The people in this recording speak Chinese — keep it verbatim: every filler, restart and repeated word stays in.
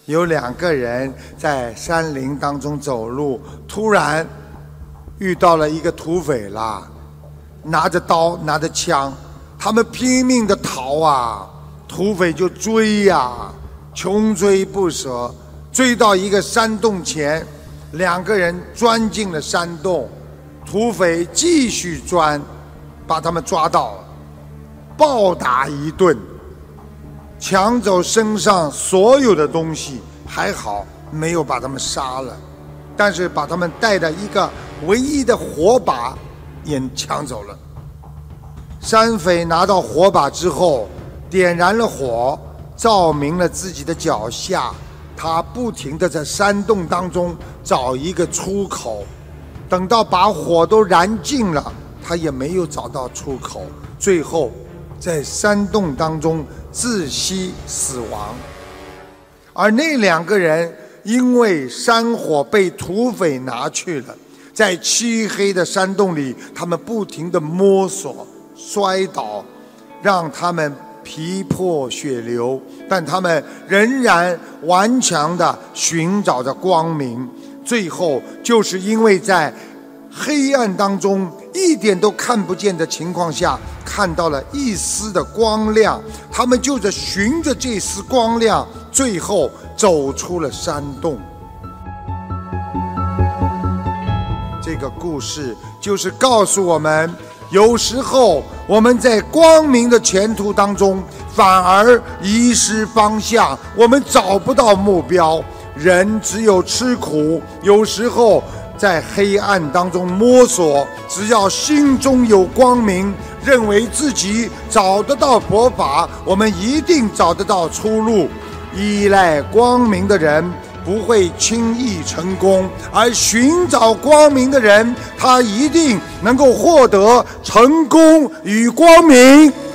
有两个人在山林当中走路，突然遇到了一个土匪啦，拿着刀拿着枪，他们拼命的逃啊，土匪就追呀、啊，穷追不舍，追到一个山洞前，两个人钻进了山洞，土匪继续钻，把他们抓到了，暴打一顿，抢走身上所有的东西，还好没有把他们杀了，但是把他们带的一个唯一的火把也抢走了。山匪拿到火把之后，点燃了火，照明了自己的脚下，他不停地在山洞当中找一个出口，等到把火都燃尽了，他也没有找到出口，最后在山洞当中窒息死亡。而那两个人因为山火被土匪拿去了，在漆黑的山洞里，他们不停地摸索摔倒，让他们皮破血流，但他们仍然顽强地寻找着光明。最后就是因为在黑暗当中一点都看不见的情况下，看到了一丝的光亮，他们就着循着这丝光亮，最后走出了山洞。这个故事就是告诉我们，有时候我们在光明的前途当中反而遗失方向，我们找不到目标。人只有吃苦，有时候在黑暗当中摸索，只要心中有光明，认为自己找得到佛法，我们一定找得到出路。依赖光明的人不会轻易成功，而寻找光明的人，他一定能够获得成功与光明。